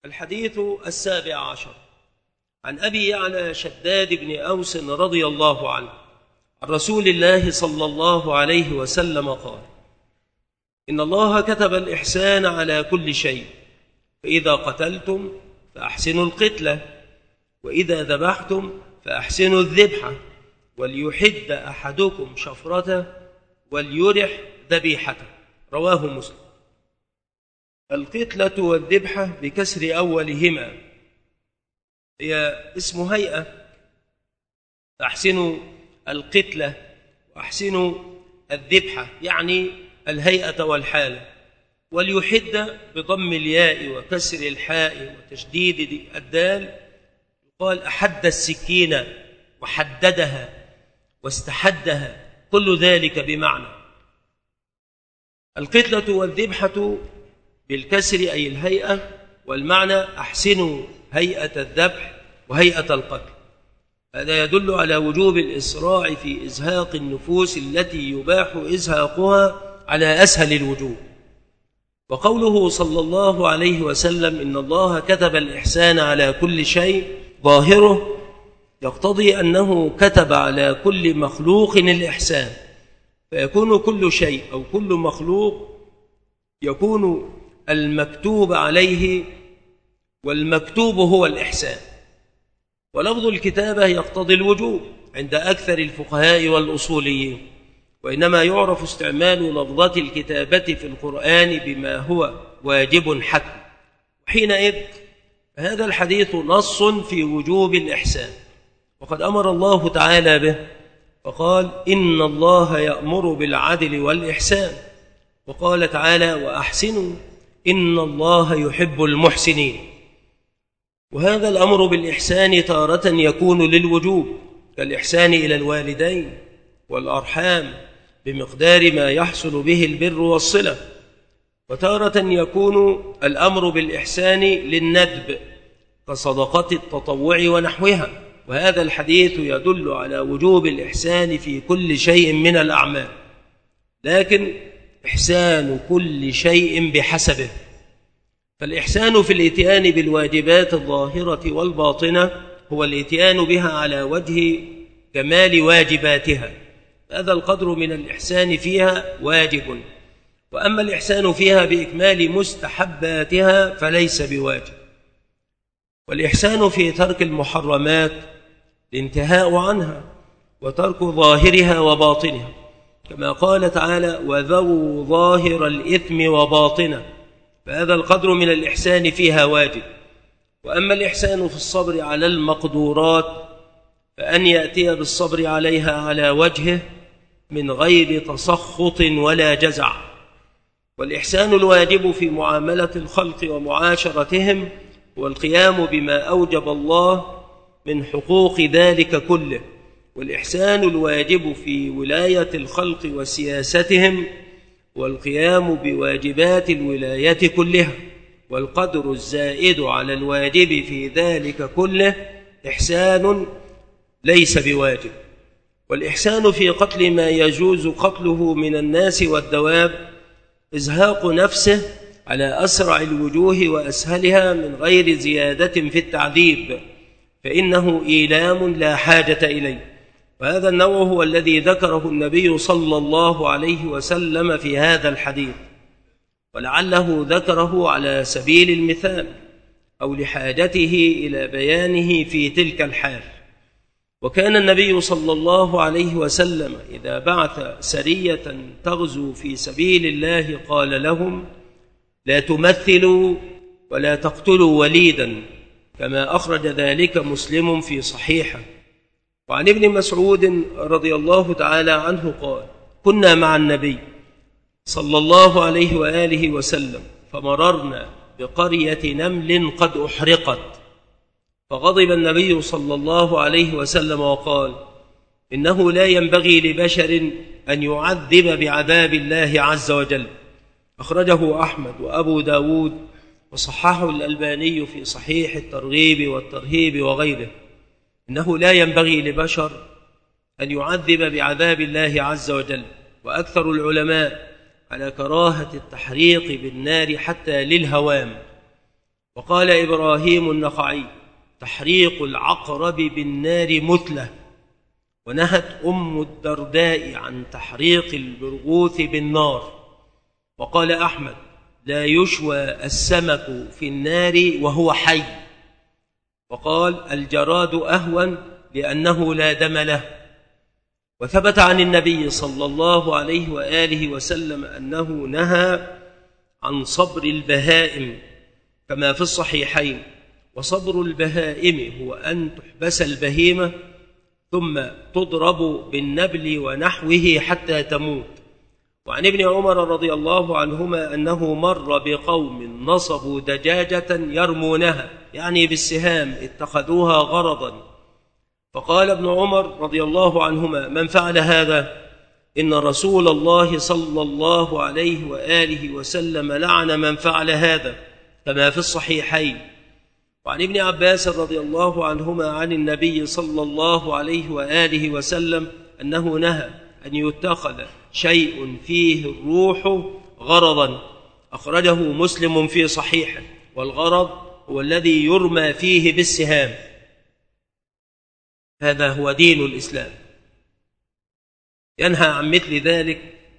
الحديث 17 عن أبي يعلى شداد بن أوس رضي الله عنه عن رسول الله صلى الله عليه وسلم قال: إن الله كتب الإحسان على كل شيء، فإذا قتلتم فأحسنوا القتلة، وإذا ذبحتم فأحسنوا الذبحة، وليحد أحدكم شفرته وليرح ذبيحته. رواه مسلم. القتلة والذبحة بكسر أولهما هي اسم هيئة، فأحسنوا القتلة وأحسنوا الذبحة يعني الهيئة والحالة. وليحد بضم الياء وكسر الحاء وتشديد الدال، يقال أحد السكين وحددها واستحدها، كل ذلك بمعنى. القتلة والذبحة بالكسر أي الهيئة، والمعنى أحسنوا هيئة الذبح وهيئة القتل. هذا يدل على وجوب الإسراع في إزهاق النفوس التي يباح إزهاقها على أسهل الوجوه. وقوله صلى الله عليه وسلم: إن الله كتب الإحسان على كل شيء، ظاهره يقتضي أنه كتب على كل مخلوق الإحسان، فيكون كل شيء أو كل مخلوق يكون المكتوب عليه، والمكتوب هو الإحسان. ولفظ الكتابة يقتضي الوجوب عند أكثر الفقهاء والأصوليين، وإنما يعرف استعمال لفظة الكتابة في القرآن بما هو واجب حتم، وحينئذ هذا الحديث نص في وجوب الإحسان، وقد أمر الله تعالى به فقال: إن الله يأمر بالعدل والإحسان، وقال تعالى: وأحسنوا إن الله يحب المحسنين. وهذا الأمر بالإحسان تارة يكون للوجوب كالإحسان إلى الوالدين والأرحام بمقدار ما يحصل به البر والصلة، وتارة يكون الأمر بالإحسان للندب كصدقة التطوع ونحوها. وهذا الحديث يدل على وجوب الإحسان في كل شيء من الأعمال، لكن إحسان كل شيء بحسبه. فالإحسان في الإتيان بالواجبات الظاهرة والباطنة هو الإتيان بها على وجه كمال واجباتها، هذا القدر من الإحسان فيها واجب. وأما الإحسان فيها بإكمال مستحباتها فليس بواجب. والإحسان في ترك المحرمات الانتهاء عنها وترك ظاهرها وباطنها، كما قال تعالى: وذروا ظاهر الإثم وباطنه، فهذا القدر من الإحسان فيها واجب. وأما الإحسان في الصبر على المقدورات فأن يأتي بالصبر عليها على وجهه من غير تسخط ولا جزع. والإحسان الواجب في معاملة الخلق ومعاشرتهم هو القيام بما أوجب الله من حقوق ذلك كله. والإحسان الواجب في ولاية الخلق وسياستهم والقيام بواجبات الولاية كلها، والقدر الزائد على الواجب في ذلك كله إحسان ليس بواجب. والإحسان في قتل ما يجوز قتله من الناس والدواب إزهاق نفسه على أسرع الوجوه وأسهلها من غير زيادة في التعذيب، فإنه إيلام لا حاجة إليه. وهذا النوع هو الذي ذكره النبي صلى الله عليه وسلم في هذا الحديث، ولعله ذكره على سبيل المثال أو لحاجته إلى بيانه في تلك الحال. وكان النبي صلى الله عليه وسلم إذا بعث سرية تغزو في سبيل الله قال لهم: لا تمثلوا ولا تقتلوا وليدا، كما أخرج ذلك مسلم في صحيحه. وعن ابن مسعود رضي الله تعالى عنه قال: كنا مع النبي صلى الله عليه وآله وسلم فمررنا بقرية نمل قد أحرقت، فغضب النبي صلى الله عليه وسلم وقال: إنه لا ينبغي لبشر أن يعذب بعذاب الله عز وجل. أخرجه أحمد وأبو داود وصححه الألباني في صحيح الترغيب والترهيب وغيره. إنه لا ينبغي لبشر أن يعذب بعذاب الله عز وجل. وأكثر العلماء على كراهة التحريق بالنار حتى للهوام، وقال إبراهيم النخعي: تحريق العقرب بالنار مثلة. ونهت أم الدرداء عن تحريق البرغوث بالنار. وقال أحمد: لا يشوى السمك في النار وهو حي. وقال: الجراد أهون لأنه لا دم له. وثبت عن النبي صلى الله عليه وآله وسلم أنه نهى عن صبر البهائم كما في الصحيحين. وصبر البهائم هو أن تحبس البهيمة ثم تضرب بالنبل ونحوه حتى تموت. وعن ابن عمر رضي الله عنهما أنه مر بقوم نصبوا دجاجة يرمونها، يعني بالسهام، اتخذوها غرضا. فقال ابن عمر رضي الله عنهما: من فعل هذا؟ إن رسول الله صلى الله عليه وآله وسلم لعن من فعل هذا كما في الصحيحين. وعن ابن عباس رضي الله عنهما عن النبي صلى الله عليه وآله وسلم أنه نهى أن يتخذ شيء فيه الروح غرضا. أخرجه مسلم في صحيحه. والغرض هو الذي يرمى فيه بالسهام. هذا هو دين الإسلام، ينهى عن مثل ذلك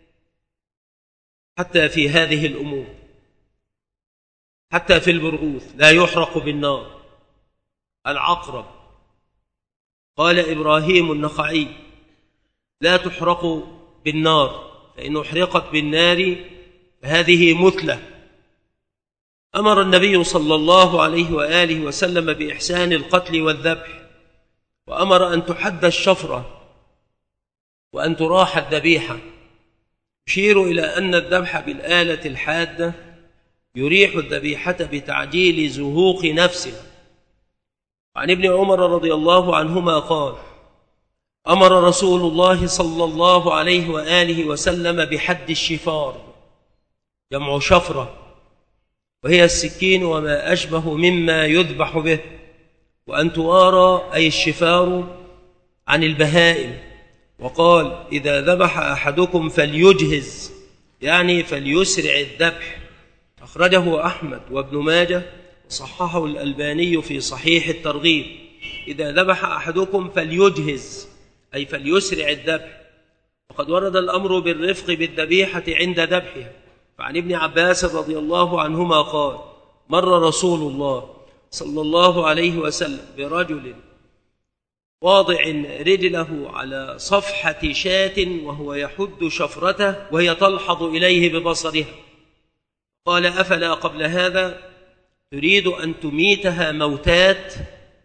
حتى في هذه الأمور. حتى في البرغوث لا يحرق بالنار. العقرب قال إبراهيم النخعي: لا تحرق بالنار، فإن أحرقت بالنار فهذه مثلة. أمر النبي صلى الله عليه وآله وسلم بإحسان القتل والذبح، وأمر أن تحد الشفرة وأن تراح الذبيحة. يشير إلى أن الذبح بالآلة الحادة يريح الذبيحة بتعجيل زهوق نفسها. عن ابن عمر رضي الله عنهما قال: أمر رسول الله صلى الله عليه وآله وسلم بحد الشفار، جمع شفرة، وهي السكين وما أشبه مما يذبح به، وأن توارى أي الشفار عن البهائم. وقال: إذا ذبح أحدكم فليجهز، يعني فليسرع الذبح. أخرجه أحمد وابن ماجه وصححه الألباني في صحيح الترغيب. إذا ذبح أحدكم فليجهز أي فليسرع الذبح. وقد ورد الأمر بالرفق بالذبيحة عند ذبحها. فعن ابن عباس رضي الله عنهما قال: مر رسول الله صلى الله عليه وسلم برجل واضع رجله على صفحة شاة وهو يحد شفرته وهي تلحظ إليه ببصرها، قال: أفلا قبل هذا تريد أن تميتها موتات؟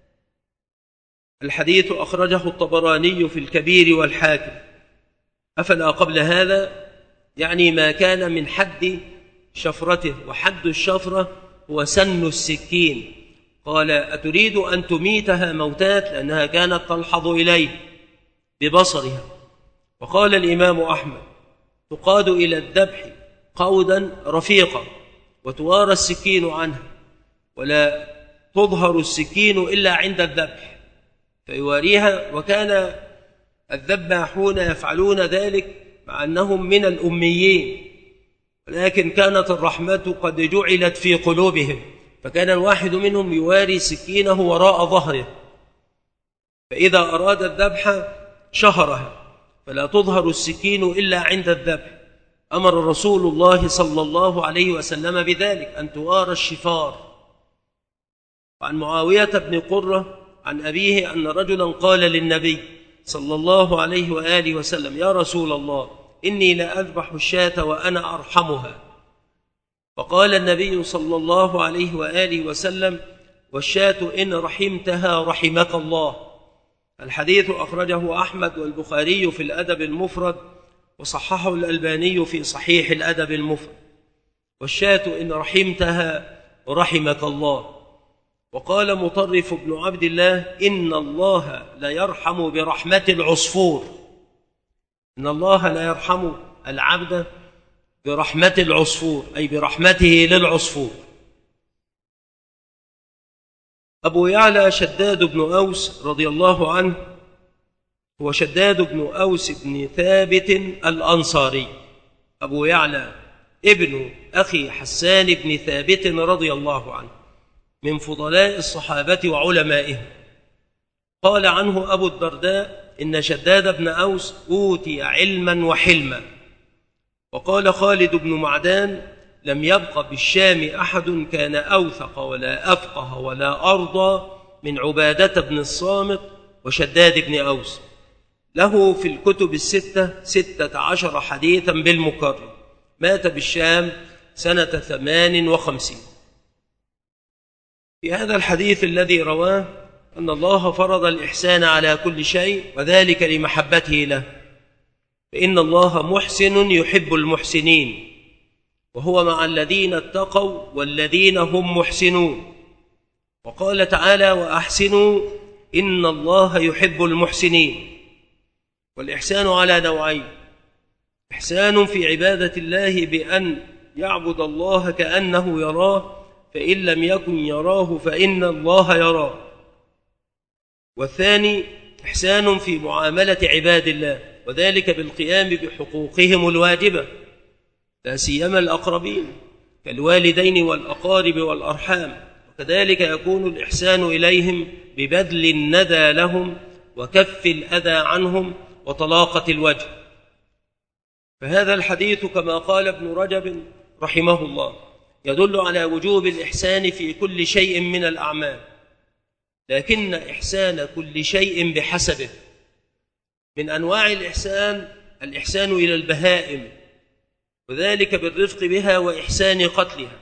الحديث أخرجه الطبراني في الكبير والحاكم. أفلا قبل هذا يعني ما كان من حد شفرته، وحد الشفرة هو سن السكين. قال: أتريد أن تميتها موتات؟ لأنها كانت تلحظ إليه ببصرها. وقال الإمام أحمد: تقاد إلى الذبح قودا رفيقا، وتوارى السكين عنها، ولا تظهر السكين إلا عند الذبح فيواريها. وكان الذباحون يفعلون ذلك مع أنهم من الأميين، ولكن كانت الرحمة قد جعلت في قلوبهم، فكان الواحد منهم يواري سكينه وراء ظهره، فإذا أراد الذبح شهرها فلا تظهر السكين إلا عند الذبح. أمر رسول الله صلى الله عليه وسلم بذلك، أن توارى الشفار. وعن معاوية بن قرة عن أبيه أن رجلا قال للنبي صلى الله عليه وآله وسلم: يا رسول الله، إني لا أذبح الشاة وأنا أرحمها. فقال النبي صلى الله عليه وآله وسلم: والشاة إن رحمتها رحمك الله. الحديث أخرجه أحمد والبخاري في الأدب المفرد، وصححه الألباني في صحيح الأدب المفرد. والشاة إن رحمتها رحمك الله. وقال مطرف بن عبد الله: إن الله لا يرحم برحمة العصفور. إن الله لا يرحم العبد برحمة العصفور، أي برحمته للعصفور. أبو يعلى شداد بن أوس رضي الله عنه هو شداد بن أوس بن ثابت الأنصاري، أبو يعلى ابن أخي حسان بن ثابت رضي الله عنه، من فضلاء الصحابة وعلمائهم. قال عنه أبو الدرداء: إن شداد بن أوس أوتي علما وحلما. وقال خالد بن معدان: لم يبق بالشام أحد كان أوثق ولا أفقه ولا أرضى من عبادة بن الصامت وشداد بن أوس. له في الكتب 16 حديثا بالمكرر. مات بالشام سنة 58. في هذا الحديث الذي رواه أن الله فرض الإحسان على كل شيء، وذلك لمحبته له، فإن الله محسن يحب المحسنين، وهو مع الذين اتقوا والذين هم محسنون. وقال تعالى: وأحسنوا إن الله يحب المحسنين. والإحسان على نوعين: إحسان في عبادة الله بأن يعبد الله كأنه يراه، فإن لم يكن يراه فإن الله يراه. والثاني إحسان في معاملة عباد الله، وذلك بالقيام بحقوقهم الواجبة، لا سيما الأقربين كالوالدين والأقارب والأرحام. وكذلك يكون الإحسان إليهم ببذل الندى لهم وكف الأذى عنهم وطلاقة الوجه. فهذا الحديث كما قال ابن رجب رحمه الله يدل على وجوب الإحسان في كل شيء من الأعمال، لكن إحسان كل شيء بحسبه. من أنواع الإحسان إلى البهائم، وذلك بالرفق بها وإحسان قتلها.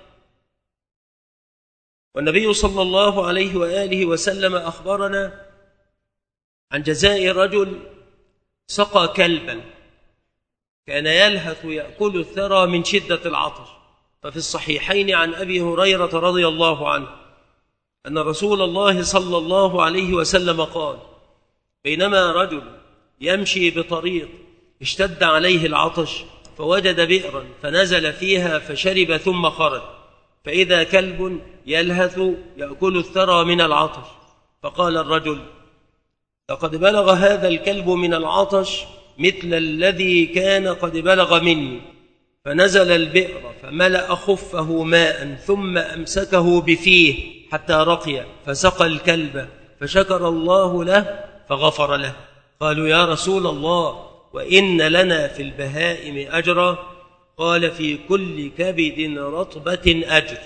والنبي صلى الله عليه وآله وسلم أخبرنا عن جزاء رجل سقى كلبا كان يلهث يأكل الثرى من شدة العطش. ففي الصحيحين عن أبي هريرة رضي الله عنه أن رسول الله صلى الله عليه وسلم قال: بينما رجل يمشي بطريق اشتد عليه العطش فوجد بئرا فنزل فيها فشرب ثم خرج، فإذا كلب يلهث يأكل الثرى من العطش. فقال الرجل: لقد بلغ هذا الكلب من العطش مثل الذي كان قد بلغ مني. فنزل البئر فملأ خفه ماء ثم أمسكه بفيه حتى رقي فسقى الكلب فشكر الله له فغفر له. قالوا: يا رسول الله، وإن لنا في البهائم أجرا؟ قال: في كل كبد رطبة أجر.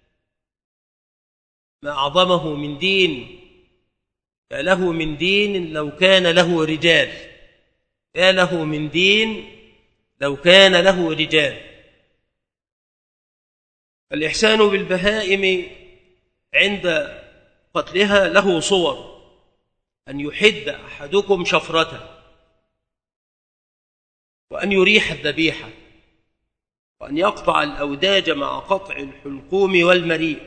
ما أعظمه من دين، يا له من دين لو كان له رجال، يا له من دين لو كان له رجال. الإحسان بالبهائم عند قتلها له صور: أن يحد أحدكم شفرته، وأن يريح الذبيحة، وأن يقطع الأوداج مع قطع الحلقوم والمريء،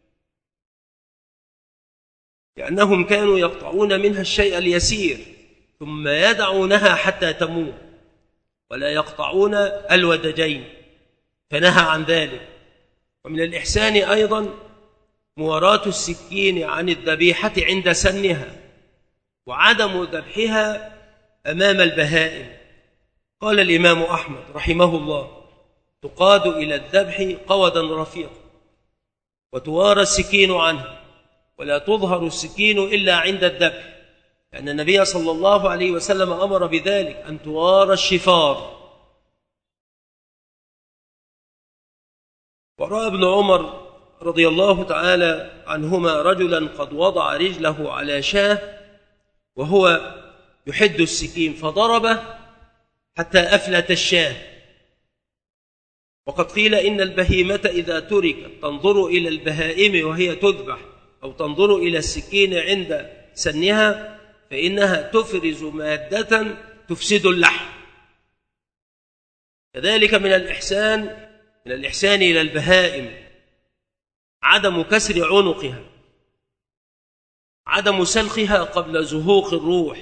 لأنهم كانوا يقطعون منها الشيء اليسير ثم يدعونها حتى تموت، ولا يقطعون الودجين، فنهى عن ذلك. ومن الإحسان أيضا مواراة السكين عن الذبيحة عند سنها، وعدم ذبحها أمام البهائم. قال الإمام أحمد رحمه الله: تقاد إلى الذبح قودا رفيقا، وتوارى السكين عنه، ولا تظهر السكين إلا عند الذبح، لأن النبي صلى الله عليه وسلم أمر بذلك، أن توارى الشفار. ورأى ابن عمر رضي الله تعالى عنهما رجلا قد وضع رجله على شاة وهو يحد السكين فضربه حتى أفلت الشاة. وقد قيل إن البهيمة إذا تركت تنظر إلى البهائم وهي تذبح، أو تنظر إلى السكين عند سنها، فإنها تفرز مادة تفسد اللحم. كذلك من الإحسان إلى البهائم عدم كسر عنقها، عدم سلخها قبل زهوق الروح.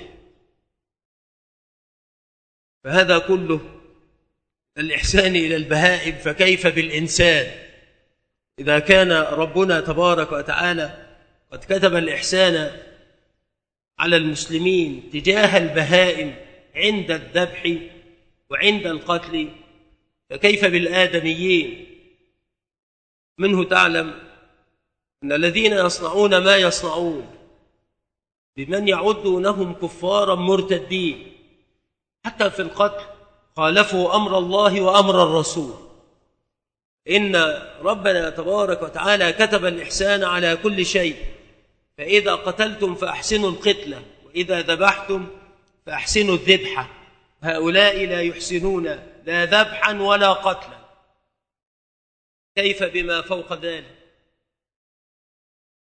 فهذا كله الإحسان إلى البهائم، فكيف بالإنسان؟ إذا كان ربنا تبارك وتعالى قد كتب الإحسان على المسلمين تجاه البهائم عند الذبح وعند القتل، فكيف بالآدميين؟ منه تعلم أن الذين يصنعون ما يصنعون بمن يعدونهم كفارا مرتدين حتى في القتل خالفوا أمر الله وأمر الرسول. إن ربنا تبارك وتعالى كتب الإحسان على كل شيء، فإذا قتلتم فأحسنوا القتلة وإذا ذبحتم فأحسنوا الذبحة. هؤلاء لا يحسنون لا ذبحا ولا قتلا، كيف بما فوق ذلك؟